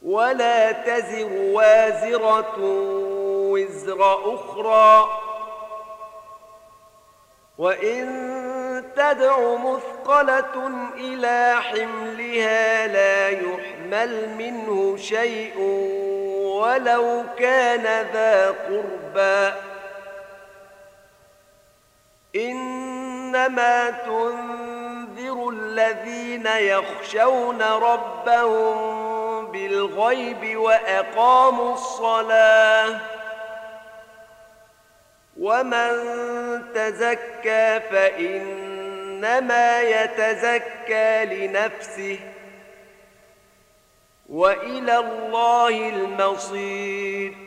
ولا تزر وازرة وزر أخرى، وإن تدع مثقلة إلى حملها لا يحمل منه شيء ولو كان ذا قربى، إنما تنذر الذين يخشون ربهم بالغيب وأقاموا الصلاة، ومن تزكى فإنما يتزكى لنفسه، وإلى الله المصير.